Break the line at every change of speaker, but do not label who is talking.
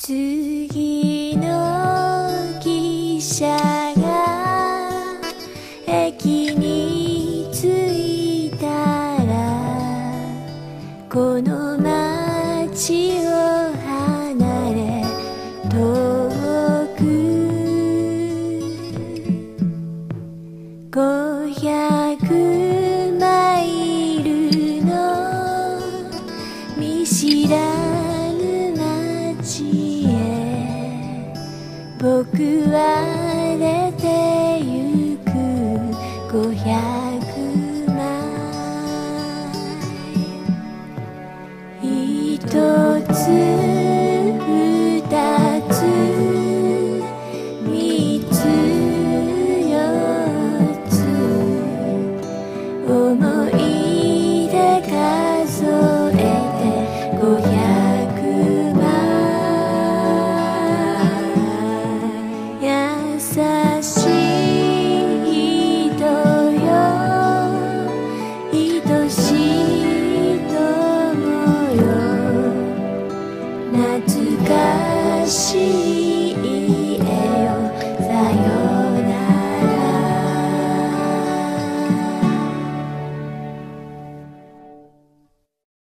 次の汽車が駅に着いたらこの街を離れ遠く500マイルの見知らぬ街へ僕は出てゆく500マイル一つ二つ三つ四つ思い出数えて500万優